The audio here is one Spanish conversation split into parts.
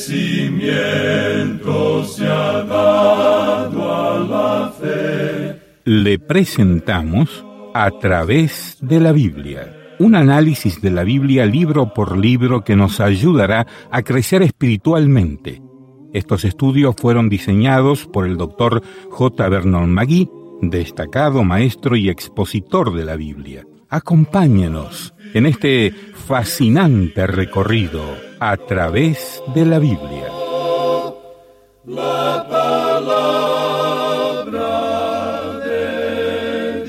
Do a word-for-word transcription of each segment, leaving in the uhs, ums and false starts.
crecimiento se ha dado a la fe. Le presentamos A través de la Biblia, un análisis de la Biblia libro por libro que nos ayudará a crecer espiritualmente. Estos estudios fueron diseñados por el doctor J. Vernon McGee, destacado maestro y expositor de la Biblia. Acompáñenos en este fascinante recorrido a través de la Biblia. La palabra de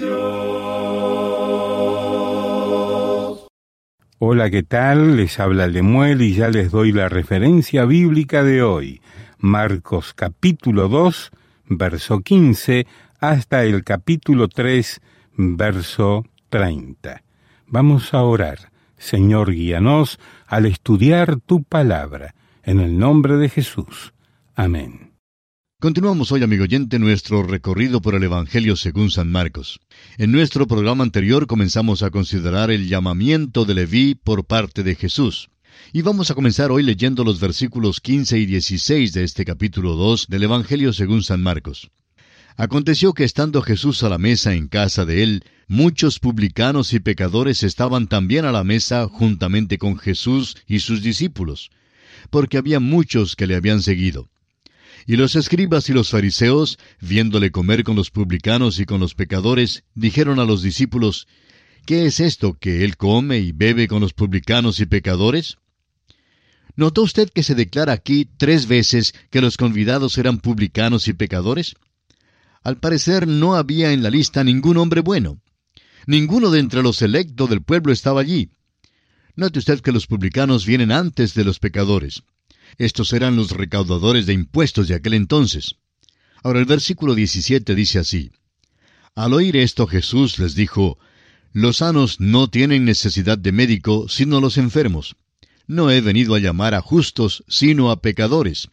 Dios. Hola, ¿qué tal? Les habla Lemuel y ya les doy la referencia bíblica de hoy. Marcos capítulo dos, verso quince, hasta el capítulo tres, verso treinta. Vamos a orar. Señor, guíanos al estudiar tu palabra. En el nombre de Jesús. Amén. Continuamos hoy, amigo oyente, nuestro recorrido por el Evangelio según San Marcos. En nuestro programa anterior comenzamos a considerar el llamamiento de Leví por parte de Jesús. Y vamos a comenzar hoy leyendo los versículos quince y dieciséis de este capítulo dos del Evangelio según San Marcos. Aconteció que estando Jesús a la mesa en casa de él, muchos publicanos y pecadores estaban también a la mesa juntamente con Jesús y sus discípulos, porque había muchos que le habían seguido. Y los escribas y los fariseos, viéndole comer con los publicanos y con los pecadores, dijeron a los discípulos, ¿qué es esto que él come y bebe con los publicanos y pecadores? ¿Notó usted que se declara aquí tres veces que los convidados eran publicanos y pecadores? Al parecer no había en la lista ningún hombre bueno. Ninguno de entre los electos del pueblo estaba allí. Note usted que los publicanos vienen antes de los pecadores. Estos eran los recaudadores de impuestos de aquel entonces. Ahora el versículo diecisiete dice así: Al oír esto Jesús les dijo, Los sanos no tienen necesidad de médico, sino los enfermos. No he venido a llamar a justos, sino a pecadores.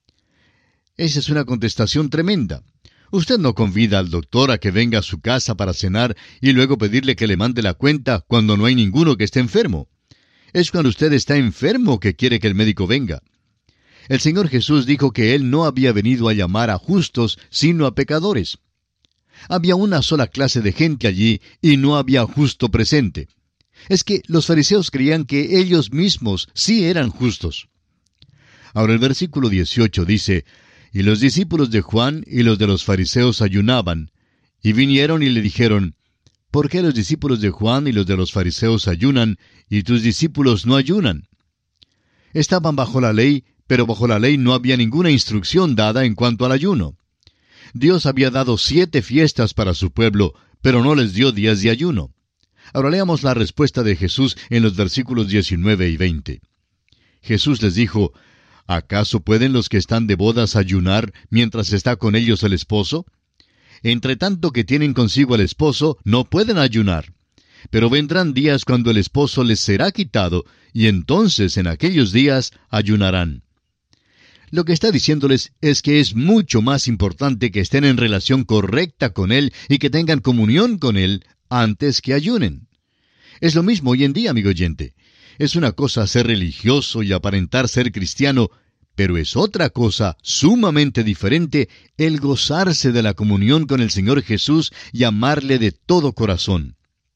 Esa es una contestación tremenda. Usted no convida al doctor a que venga a su casa para cenar y luego pedirle que le mande la cuenta cuando no hay ninguno que esté enfermo. Es cuando usted está enfermo que quiere que el médico venga. El Señor Jesús dijo que Él no había venido a llamar a justos, sino a pecadores. Había una sola clase de gente allí y no había justo presente. Es que los fariseos creían que ellos mismos sí eran justos. Ahora el versículo dieciocho dice, Y los discípulos de Juan y los de los fariseos ayunaban, y vinieron y le dijeron, ¿por qué los discípulos de Juan y los de los fariseos ayunan, y tus discípulos no ayunan? Estaban bajo la ley, pero bajo la ley no había ninguna instrucción dada en cuanto al ayuno. Dios había dado siete fiestas para su pueblo, pero no les dio días de ayuno. Ahora leamos la respuesta de Jesús en los versículos diecinueve y veinte. Jesús les dijo, ¿acaso pueden los que están de bodas ayunar mientras está con ellos el esposo? Entre tanto que tienen consigo al esposo, no pueden ayunar. Pero vendrán días cuando el esposo les será quitado, y entonces en aquellos días ayunarán. Lo que está diciéndoles es que es mucho más importante que estén en relación correcta con Él y que tengan comunión con Él antes que ayunen. Es lo mismo hoy en día, amigo oyente. Es una cosa ser religioso y aparentar ser cristiano, pero es otra cosa sumamente diferente el gozarse de la comunión con el Señor Jesús y amarle de todo corazón.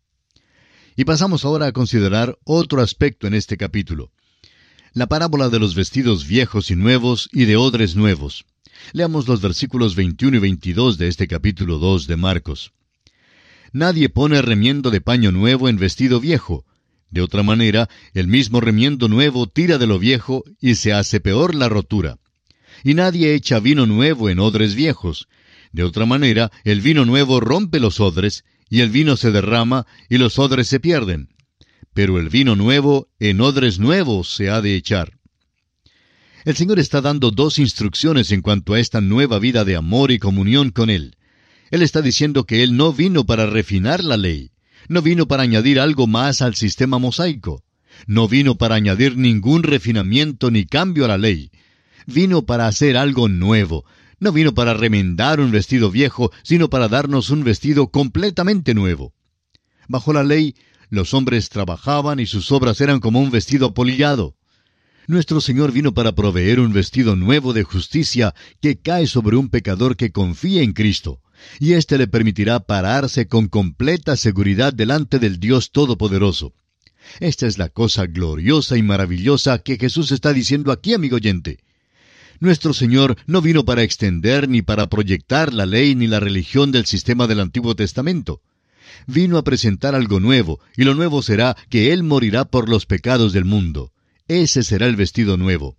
Y pasamos ahora a considerar otro aspecto en este capítulo. La parábola de los vestidos viejos y nuevos y de odres nuevos. Leamos los versículos veintiuno y veintidós de este capítulo dos de Marcos. Nadie pone remiendo de paño nuevo en vestido viejo. De otra manera, el mismo remiendo nuevo tira de lo viejo y se hace peor la rotura. Y nadie echa vino nuevo en odres viejos. De otra manera, el vino nuevo rompe los odres, y el vino se derrama, y los odres se pierden. Pero el vino nuevo en odres nuevos se ha de echar. El Señor está dando dos instrucciones en cuanto a esta nueva vida de amor y comunión con Él. Él está diciendo que Él no vino para refinar la ley. No vino para añadir algo más al sistema mosaico. No vino para añadir ningún refinamiento ni cambio a la ley. Vino para hacer algo nuevo. No vino para remendar un vestido viejo, sino para darnos un vestido completamente nuevo. Bajo la ley, los hombres trabajaban y sus obras eran como un vestido apolillado. Nuestro Señor vino para proveer un vestido nuevo de justicia que cae sobre un pecador que confía en Cristo, y éste le permitirá pararse con completa seguridad delante del Dios Todopoderoso. Esta es la cosa gloriosa y maravillosa que Jesús está diciendo aquí, amigo oyente. Nuestro Señor no vino para extender ni para proyectar la ley ni la religión del sistema del Antiguo Testamento. Vino a presentar algo nuevo, y lo nuevo será que Él morirá por los pecados del mundo. Ese será el vestido nuevo.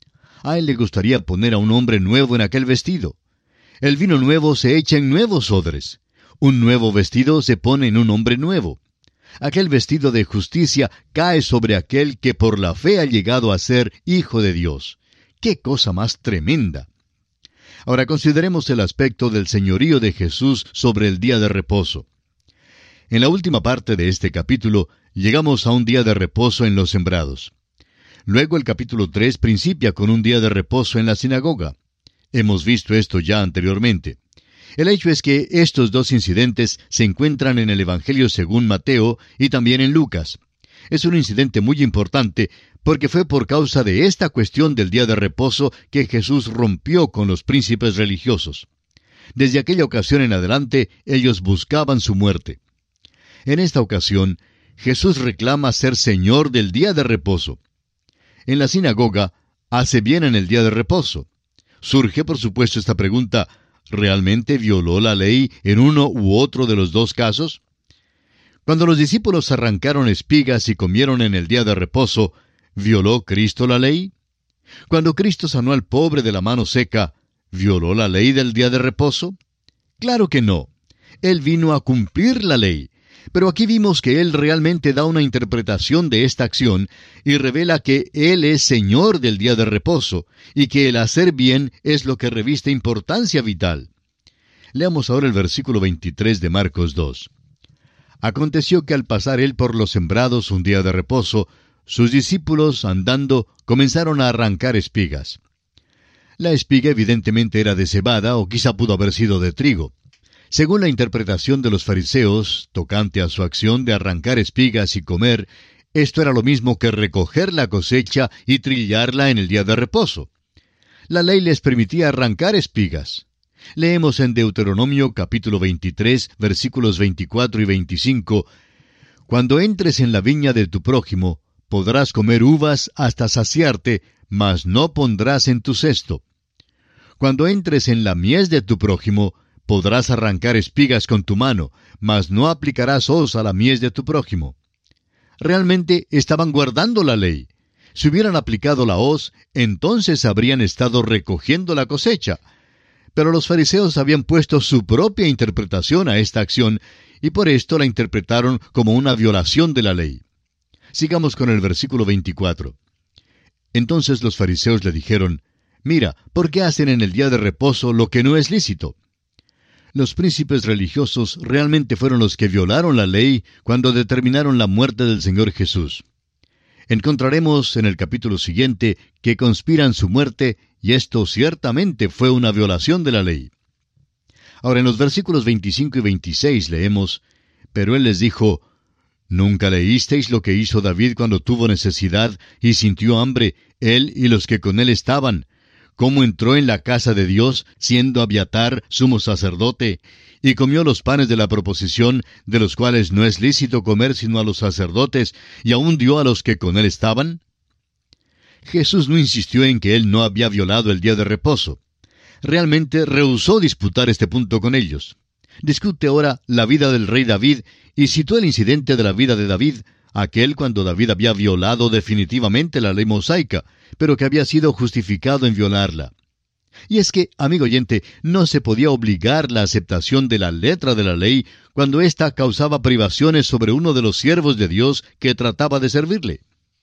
A Él le gustaría poner a un hombre nuevo en aquel vestido. El vino nuevo se echa en nuevos odres. Un nuevo vestido se pone en un hombre nuevo. Aquel vestido de justicia cae sobre aquel que por la fe ha llegado a ser hijo de Dios. ¡Qué cosa más tremenda! Ahora consideremos el aspecto del señorío de Jesús sobre el día de reposo. En la última parte de este capítulo, llegamos a un día de reposo en los sembrados. Luego el capítulo tres principia con un día de reposo en la sinagoga. Hemos visto esto ya anteriormente. El hecho es que estos dos incidentes se encuentran en el Evangelio según Mateo y también en Lucas. Es un incidente muy importante porque fue por causa de esta cuestión del día de reposo que Jesús rompió con los príncipes religiosos. Desde aquella ocasión en adelante, ellos buscaban su muerte. En esta ocasión, Jesús reclama ser Señor del día de reposo. En la sinagoga, hace bien en el día de reposo. Surge, por supuesto, esta pregunta: ¿realmente violó la ley en uno u otro de los dos casos? Cuando los discípulos arrancaron espigas y comieron en el día de reposo, ¿violó Cristo la ley? Cuando Cristo sanó al pobre de la mano seca, ¿violó la ley del día de reposo? Claro que no. Él vino a cumplir la ley. Pero aquí vimos que Él realmente da una interpretación de esta acción y revela que Él es Señor del día de reposo y que el hacer bien es lo que reviste importancia vital. Leamos ahora el versículo veintitrés de Marcos dos. Aconteció que al pasar Él por los sembrados un día de reposo, sus discípulos, andando, comenzaron a arrancar espigas. La espiga evidentemente era de cebada o quizá pudo haber sido de trigo. Según la interpretación de los fariseos, tocante a su acción de arrancar espigas y comer, esto era lo mismo que recoger la cosecha y trillarla en el día de reposo. La ley les permitía arrancar espigas. Leemos en Deuteronomio capítulo veintitrés, versículos veinticuatro y veinticinco, «Cuando entres en la viña de tu prójimo, podrás comer uvas hasta saciarte, mas no pondrás en tu cesto. Cuando entres en la mies de tu prójimo, podrás arrancar espigas con tu mano, mas no aplicarás hoz a la mies de tu prójimo». Realmente estaban guardando la ley. Si hubieran aplicado la hoz, entonces habrían estado recogiendo la cosecha. Pero los fariseos habían puesto su propia interpretación a esta acción, y por esto la interpretaron como una violación de la ley. Sigamos con el versículo veinticuatro. Entonces los fariseos le dijeron: «Mira, ¿por qué hacen en el día de reposo lo que no es lícito?» Los príncipes religiosos realmente fueron los que violaron la ley cuando determinaron la muerte del Señor Jesús. Encontraremos en el capítulo siguiente que conspiran su muerte, y esto ciertamente fue una violación de la ley. Ahora en los versículos veinticinco y veintiséis leemos: «Pero él les dijo: ¿Nunca leísteis lo que hizo David cuando tuvo necesidad y sintió hambre, él y los que con él estaban? Cómo entró en la casa de Dios, siendo Abiatar sumo sacerdote, y comió los panes de la proposición, de los cuales no es lícito comer sino a los sacerdotes, y aún dio a los que con él estaban?» Jesús no insistió en que él no había violado el día de reposo. Realmente rehusó disputar este punto con ellos. Discute ahora la vida del rey David y citó el incidente de la vida de David, aquel cuando David había violado definitivamente la ley mosaica, pero que había sido justificado en violarla. Y es que, amigo oyente, no se podía obligar la aceptación de la letra de la ley cuando ésta causaba privaciones sobre uno de los siervos de Dios que trataba de servirle.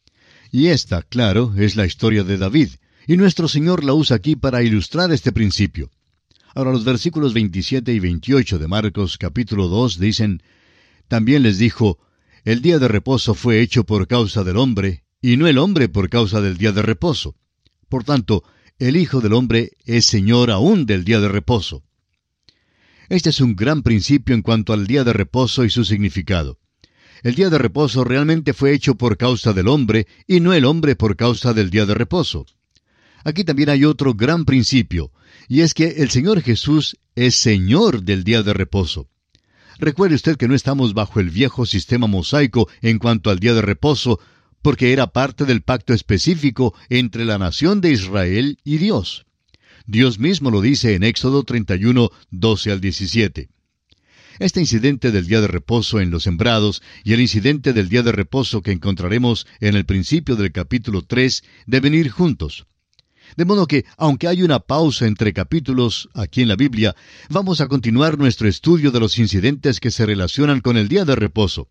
Y esta, claro, es la historia de David, y nuestro Señor la usa aquí para ilustrar este principio. Ahora los versículos veintisiete y veintiocho de Marcos capítulo dos dicen: «También les dijo: el día de reposo fue hecho por causa del hombre, y no el hombre por causa del día de reposo. Por tanto, el Hijo del Hombre es Señor aún del día de reposo». Este es un gran principio en cuanto al día de reposo y su significado. El día de reposo realmente fue hecho por causa del hombre y no el hombre por causa del día de reposo. Aquí también hay otro gran principio, y es que el Señor Jesús es Señor del día de reposo. Recuerde usted que no estamos bajo el viejo sistema mosaico en cuanto al día de reposo, porque era parte del pacto específico entre la nación de Israel y Dios. Dios mismo lo dice en Éxodo treinta y uno, doce al diecisiete. Este incidente del día de reposo en los sembrados y el incidente del día de reposo que encontraremos en el principio del capítulo tres deben ir juntos. De modo que, aunque hay una pausa entre capítulos aquí en la Biblia, vamos a continuar nuestro estudio de los incidentes que se relacionan con el día de reposo.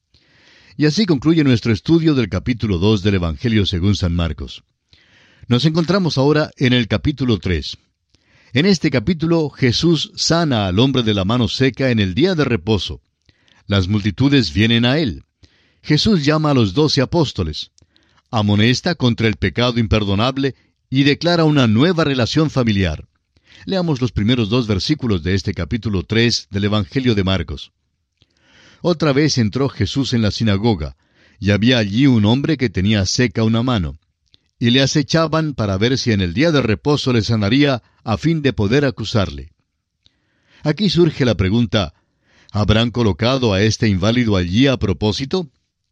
Y así concluye nuestro estudio del capítulo dos del Evangelio según San Marcos. Nos encontramos ahora en el capítulo tres. En este capítulo, Jesús sana al hombre de la mano seca en el día de reposo. Las multitudes vienen a él. Jesús llama a los doce apóstoles. Amonesta contra el pecado imperdonable y declara una nueva relación familiar. Leamos los primeros dos versículos de este capítulo tres del Evangelio de Marcos. Otra vez entró Jesús en la sinagoga, y había allí un hombre que tenía seca una mano. Y le acechaban para ver si en el día de reposo le sanaría, a fin de poder acusarle. Aquí surge la pregunta, ¿habrán colocado a este inválido allí a propósito?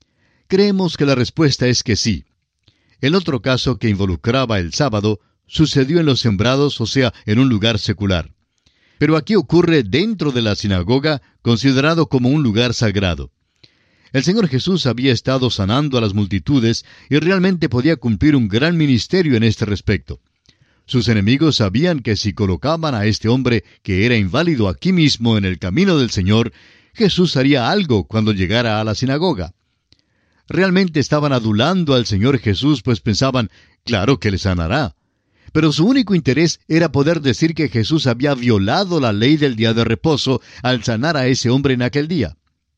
Creemos que la respuesta es que sí. El otro caso que involucraba el sábado sucedió en los sembrados, o sea, en un lugar secular. Pero aquí ocurre dentro de la sinagoga, considerado como un lugar sagrado. El Señor Jesús había estado sanando a las multitudes y realmente podía cumplir un gran ministerio en este respecto. Sus enemigos sabían que si colocaban a este hombre que era inválido aquí mismo en el camino del Señor, Jesús haría algo cuando llegara a la sinagoga. Realmente estaban adulando al Señor Jesús, pues pensaban, claro que le sanará. Pero su único interés era poder decir que Jesús había violado la ley del día de reposo al sanar a ese hombre en aquel día.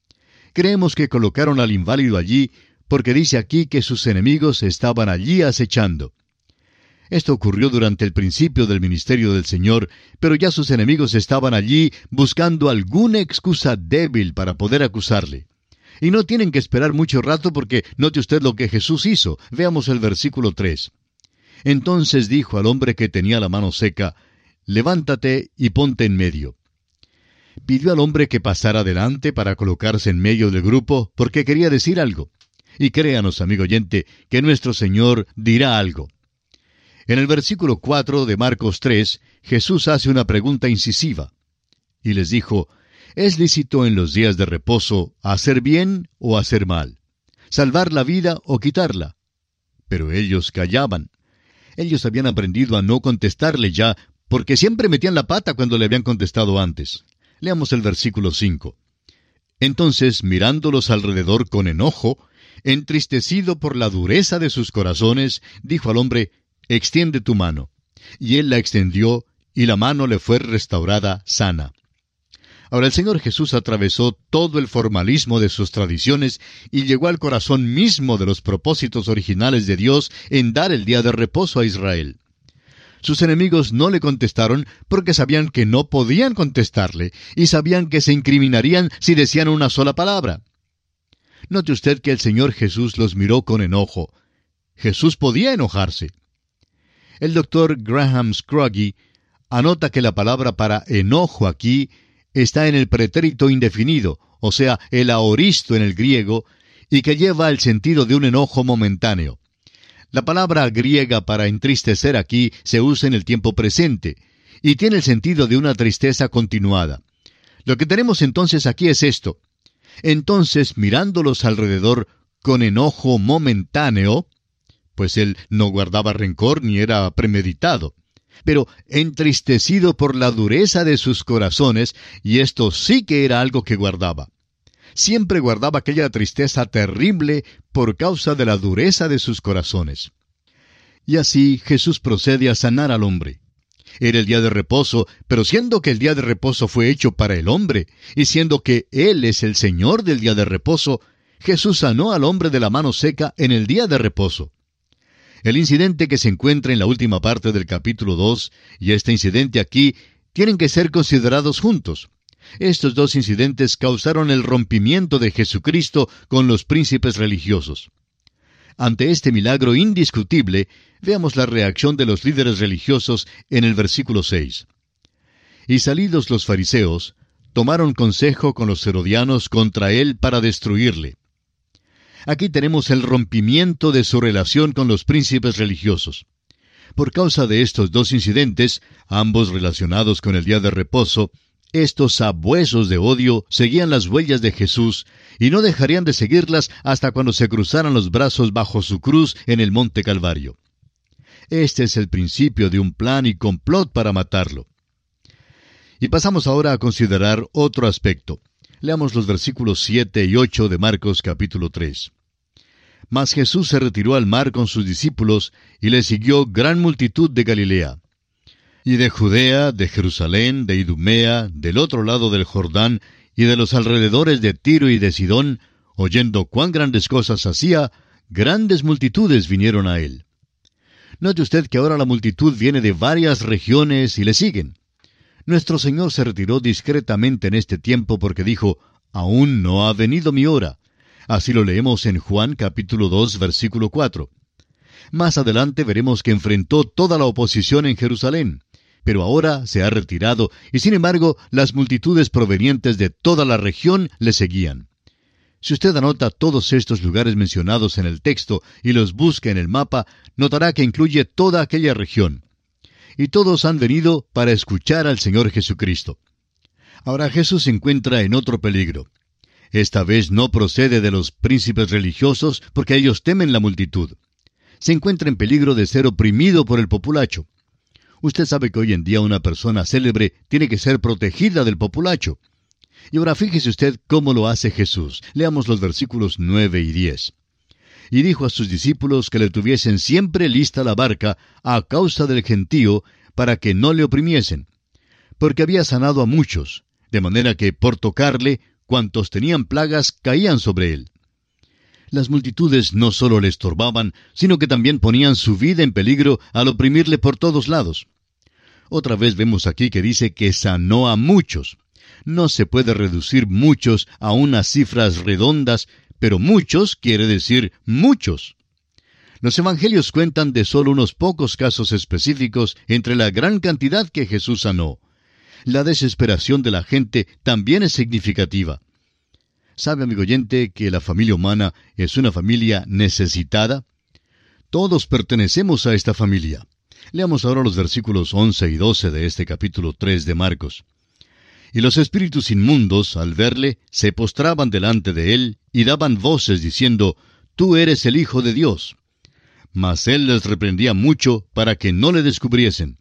Creemos que colocaron al inválido allí porque dice aquí que sus enemigos estaban allí acechando. Esto ocurrió durante el principio del ministerio del Señor, pero ya sus enemigos estaban allí buscando alguna excusa débil para poder acusarle. Y no tienen que esperar mucho rato porque note usted lo que Jesús hizo. Veamos el versículo tres. Entonces dijo al hombre que tenía la mano seca, levántate y ponte en medio. Pidió al hombre que pasara adelante para colocarse en medio del grupo porque quería decir algo. Y créanos, amigo oyente, que nuestro Señor dirá algo. En el versículo cuatro de Marcos tres, Jesús hace una pregunta incisiva. Y les dijo, ¿es lícito en los días de reposo hacer bien o hacer mal? ¿Salvar la vida o quitarla? Pero ellos callaban. Ellos habían aprendido a no contestarle ya, porque siempre metían la pata cuando le habían contestado antes. Leamos el versículo cinco. Entonces, mirándolos alrededor con enojo, entristecido por la dureza de sus corazones, dijo al hombre, extiende tu mano. Y él la extendió, y la mano le fue restaurada sana. Ahora el Señor Jesús atravesó todo el formalismo de sus tradiciones y llegó al corazón mismo de los propósitos originales de Dios en dar el día de reposo a Israel. Sus enemigos no le contestaron porque sabían que no podían contestarle y sabían que se incriminarían si decían una sola palabra. Note usted que el Señor Jesús los miró con enojo. Jesús podía enojarse. El doctor Graham Scroggie anota que la palabra para enojo aquí está en el pretérito indefinido, o sea, el aoristo en el griego, y que lleva el sentido de un enojo momentáneo. La palabra griega para entristecer aquí se usa en el tiempo presente, y tiene el sentido de una tristeza continuada. Lo que tenemos entonces aquí es esto. Entonces, mirándolos alrededor con enojo momentáneo, pues él no guardaba rencor ni era premeditado, pero entristecido por la dureza de sus corazones, y esto sí que era algo que guardaba. Siempre guardaba aquella tristeza terrible por causa de la dureza de sus corazones. Y así Jesús procede a sanar al hombre. Era el día de reposo, pero siendo que el día de reposo fue hecho para el hombre, y siendo que Él es el Señor del día de reposo, Jesús sanó al hombre de la mano seca en el día de reposo. El incidente que se encuentra en la última parte del capítulo dos y este incidente aquí tienen que ser considerados juntos. Estos dos incidentes causaron el rompimiento de Jesucristo con los príncipes religiosos. Ante este milagro indiscutible, veamos la reacción de los líderes religiosos en el versículo seis. Y salidos los fariseos, tomaron consejo con los herodianos contra él para destruirle. Aquí tenemos el rompimiento de su relación con los príncipes religiosos. Por causa de estos dos incidentes, ambos relacionados con el día de reposo, estos sabuesos de odio seguían las huellas de Jesús y no dejarían de seguirlas hasta cuando se cruzaran los brazos bajo su cruz en el monte Calvario. Este es el principio de un plan y complot para matarlo. Y pasamos ahora a considerar otro aspecto. Leamos los versículos siete y ocho de Marcos capítulo tres. Mas Jesús se retiró al mar con sus discípulos, y le siguió gran multitud de Galilea. Y de Judea, de Jerusalén, de Idumea, del otro lado del Jordán, y de los alrededores de Tiro y de Sidón, oyendo cuán grandes cosas hacía, grandes multitudes vinieron a él. Note usted que ahora la multitud viene de varias regiones y le siguen. Nuestro Señor se retiró discretamente en este tiempo porque dijo, «Aún no ha venido mi hora». Así lo leemos en Juan capítulo dos, versículo cuatro. Más adelante veremos que enfrentó toda la oposición en Jerusalén, pero ahora se ha retirado y sin embargo las multitudes provenientes de toda la región le seguían. Si usted anota todos estos lugares mencionados en el texto y los busca en el mapa, notará que incluye toda aquella región. Y todos han venido para escuchar al Señor Jesucristo. Ahora Jesús se encuentra en otro peligro. Esta vez no procede de los príncipes religiosos porque ellos temen la multitud. Se encuentra en peligro de ser oprimido por el populacho. Usted sabe que hoy en día una persona célebre tiene que ser protegida del populacho. Y ahora fíjese usted cómo lo hace Jesús. Leamos los versículos nueve y diez. Y dijo a sus discípulos que le tuviesen siempre lista la barca a causa del gentío, para que no le oprimiesen. Porque había sanado a muchos, de manera que por tocarle, cuantos tenían plagas caían sobre él. Las multitudes no solo le estorbaban, sino que también ponían su vida en peligro al oprimirle por todos lados. Otra vez vemos aquí que dice que sanó a muchos. No se puede reducir muchos a unas cifras redondas, pero muchos quiere decir muchos. Los evangelios cuentan de solo unos pocos casos específicos entre la gran cantidad que Jesús sanó. La desesperación de la gente también es significativa. ¿Sabe, amigo oyente, que la familia humana es una familia necesitada? Todos pertenecemos a esta familia. Leamos ahora los versículos once y doce de este capítulo tres de Marcos. Y los espíritus inmundos, al verle, se postraban delante de él y daban voces diciendo, «Tú eres el Hijo de Dios». Mas él les reprendía mucho para que no le descubriesen.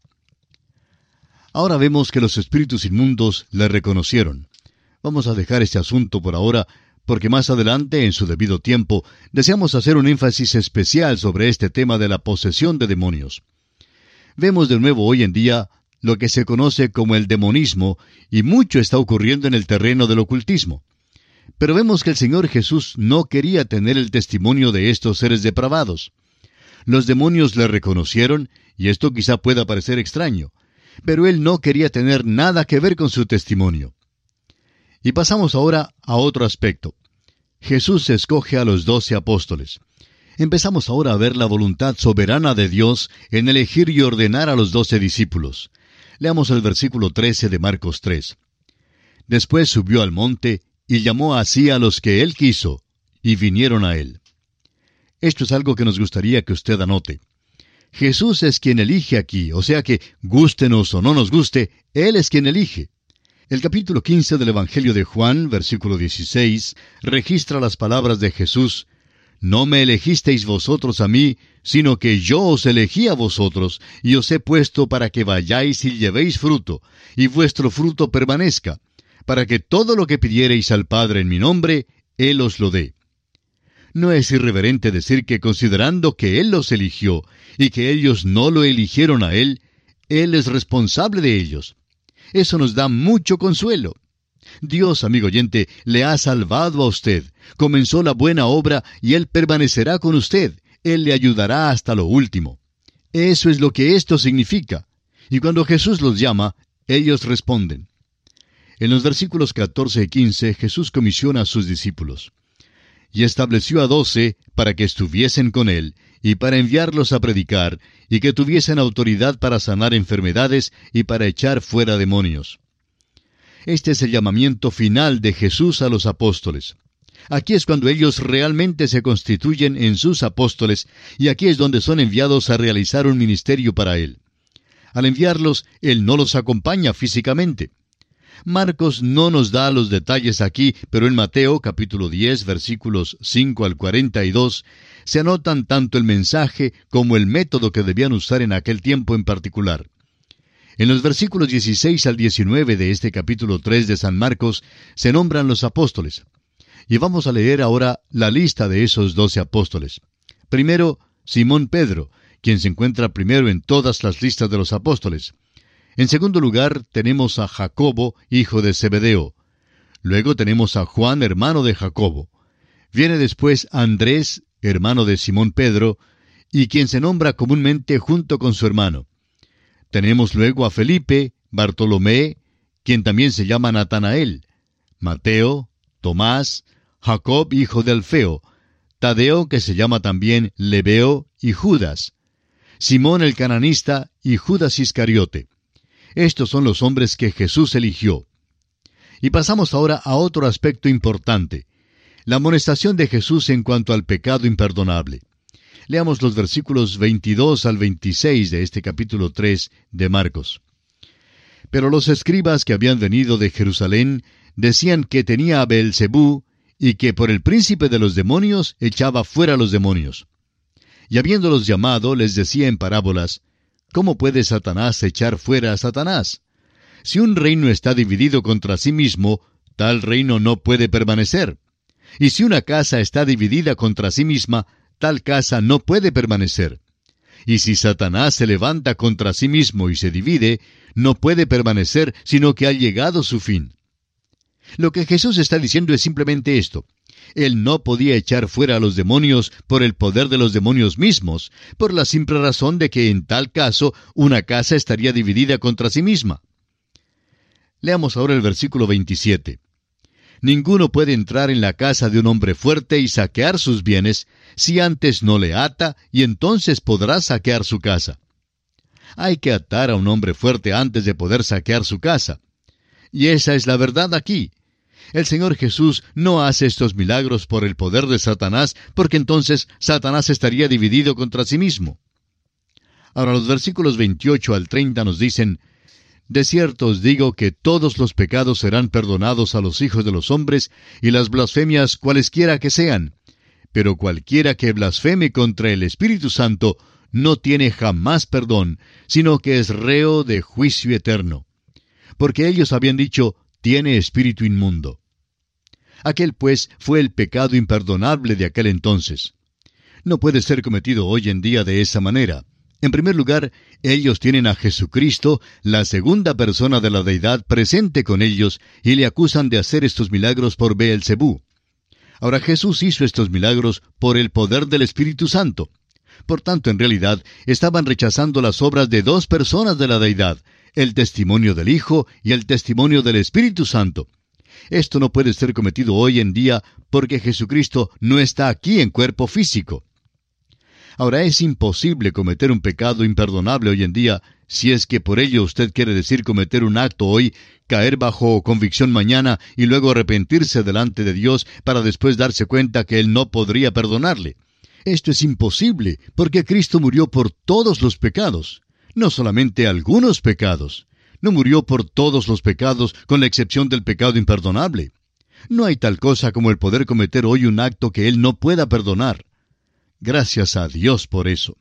Ahora vemos que los espíritus inmundos le reconocieron. Vamos a dejar este asunto por ahora, porque más adelante, en su debido tiempo, deseamos hacer un énfasis especial sobre este tema de la posesión de demonios. Vemos de nuevo hoy en día lo que se conoce como el demonismo, y mucho está ocurriendo en el terreno del ocultismo. Pero vemos que el Señor Jesús no quería tener el testimonio de estos seres depravados. Los demonios le reconocieron, y esto quizá pueda parecer extraño, pero él no quería tener nada que ver con su testimonio. Y pasamos ahora a otro aspecto. Jesús escoge a los doce apóstoles. Empezamos ahora a ver la voluntad soberana de Dios en elegir y ordenar a los doce discípulos. Leamos el versículo trece de Marcos tres. Después subió al monte y llamó así a los que él quiso, y vinieron a él. Esto es algo que nos gustaría que usted anote. Jesús es quien elige aquí, o sea que, gústenos o no nos guste, Él es quien elige. El capítulo quince del Evangelio de Juan, versículo dieciséis, registra las palabras de Jesús, «No me elegisteis vosotros a mí, sino que yo os elegí a vosotros, y os he puesto para que vayáis y llevéis fruto, y vuestro fruto permanezca, para que todo lo que pidiereis al Padre en mi nombre, Él os lo dé». No es irreverente decir que considerando que Él los eligió y que ellos no lo eligieron a Él, Él es responsable de ellos. Eso nos da mucho consuelo. Dios, amigo oyente, le ha salvado a usted, comenzó la buena obra y Él permanecerá con usted, Él le ayudará hasta lo último. Eso es lo que esto significa. Y cuando Jesús los llama, ellos responden. En los versículos catorce y quince, Jesús comisiona a sus discípulos. Y estableció a doce para que estuviesen con él, y para enviarlos a predicar, y que tuviesen autoridad para sanar enfermedades y para echar fuera demonios. Este es el llamamiento final de Jesús a los apóstoles. Aquí es cuando ellos realmente se constituyen en sus apóstoles, y aquí es donde son enviados a realizar un ministerio para Él. Al enviarlos, Él no los acompaña físicamente. Marcos no nos da los detalles aquí, pero en Mateo capítulo diez, versículos cinco al cuarenta y dos, se anotan tanto el mensaje como el método que debían usar en aquel tiempo en particular. En los versículos dieciséis al diecinueve de este capítulo tres de San Marcos se nombran los apóstoles. Y vamos a leer ahora la lista de esos doce apóstoles. Primero, Simón Pedro, quien se encuentra primero en todas las listas de los apóstoles. En segundo lugar, tenemos a Jacobo, hijo de Zebedeo. Luego tenemos a Juan, hermano de Jacobo. Viene después Andrés, hermano de Simón Pedro, y quien se nombra comúnmente junto con su hermano. Tenemos luego a Felipe, Bartolomé, quien también se llama Natanael, Mateo, Tomás, Jacob, hijo de Alfeo, Tadeo, que se llama también Lebeo, y Judas, Simón el cananista y Judas Iscariote. Estos son los hombres que Jesús eligió. Y pasamos ahora a otro aspecto importante, la amonestación de Jesús en cuanto al pecado imperdonable. Leamos los versículos veintidós al veintiséis de este capítulo tres de Marcos. Pero los escribas que habían venido de Jerusalén decían que tenía a Beelzebú y que por el príncipe de los demonios echaba fuera los demonios. Y habiéndolos llamado, les decía en parábolas, ¿cómo puede Satanás echar fuera a Satanás? Si un reino está dividido contra sí mismo, tal reino no puede permanecer. Y si una casa está dividida contra sí misma, tal casa no puede permanecer. Y si Satanás se levanta contra sí mismo y se divide, no puede permanecer, sino que ha llegado su fin. Lo que Jesús está diciendo es simplemente esto. Él no podía echar fuera a los demonios por el poder de los demonios mismos, por la simple razón de que en tal caso una casa estaría dividida contra sí misma. Leamos ahora el versículo veintisiete. Ninguno puede entrar en la casa de un hombre fuerte y saquear sus bienes, si antes no le ata, y entonces podrá saquear su casa. Hay que atar a un hombre fuerte antes de poder saquear su casa. Y esa es la verdad aquí. El Señor Jesús no hace estos milagros por el poder de Satanás, porque entonces Satanás estaría dividido contra sí mismo. Ahora los versículos veintiocho al treinta nos dicen, de cierto os digo que todos los pecados serán perdonados a los hijos de los hombres, y las blasfemias cualesquiera que sean. Pero cualquiera que blasfeme contra el Espíritu Santo no tiene jamás perdón, sino que es reo de juicio eterno. Porque ellos habían dicho, tiene espíritu inmundo. Aquel, pues, fue el pecado imperdonable de aquel entonces. No puede ser cometido hoy en día de esa manera. En primer lugar, ellos tienen a Jesucristo, la segunda persona de la deidad, presente con ellos, y le acusan de hacer estos milagros por Beelzebú. Ahora Jesús hizo estos milagros por el poder del Espíritu Santo. Por tanto, en realidad, estaban rechazando las obras de dos personas de la deidad, el testimonio del Hijo y el testimonio del Espíritu Santo. Esto no puede ser cometido hoy en día porque Jesucristo no está aquí en cuerpo físico. Ahora, es imposible cometer un pecado imperdonable hoy en día, si es que por ello usted quiere decir cometer un acto hoy, caer bajo convicción mañana y luego arrepentirse delante de Dios para después darse cuenta que Él no podría perdonarle. Esto es imposible, porque Cristo murió por todos los pecados, no solamente algunos pecados. No murió por todos los pecados, con la excepción del pecado imperdonable. No hay tal cosa como el poder cometer hoy un acto que Él no pueda perdonar. Gracias a Dios por eso.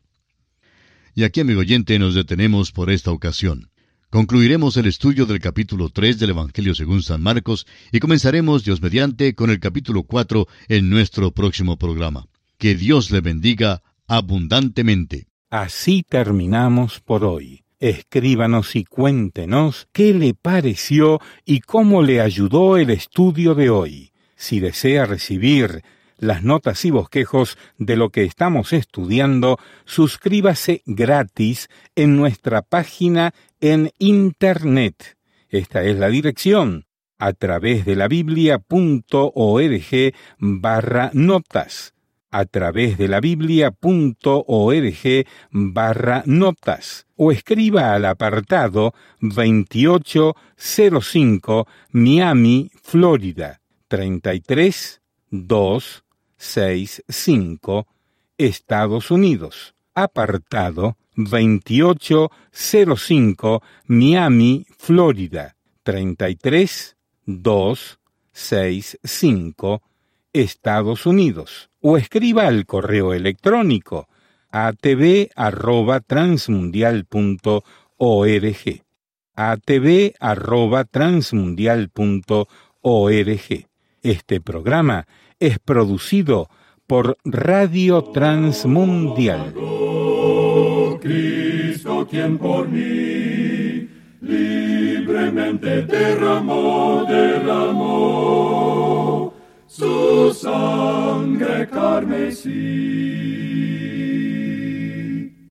Y aquí, amigo oyente, nos detenemos por esta ocasión. Concluiremos el estudio del capítulo tres del Evangelio según San Marcos y comenzaremos, Dios mediante, con el capítulo cuatro en nuestro próximo programa. Que Dios le bendiga abundantemente. Así terminamos por hoy. Escríbanos y cuéntenos qué le pareció y cómo le ayudó el estudio de hoy. Si desea recibir las notas y bosquejos de lo que estamos estudiando, suscríbase gratis en nuestra página en Internet. Esta es la dirección a través de la biblia.org barra notas, a través de la biblia.org barra notas, o escriba al apartado veintiocho cero cinco Miami, Florida, treinta y tres mil doscientos sesenta y cinco, Estados Unidos. Apartado veintiocho cero cinco Miami, Florida, treinta y tres mil doscientos sesenta y cinco, Estados Unidos. O escriba al correo electrónico a t v arroba transmundial punto org, a t v arroba transmundial punto org. Este programa es producido por Radio Transmundial. Cristo, quien por mí libremente derramó, derramó su sangre carmesí.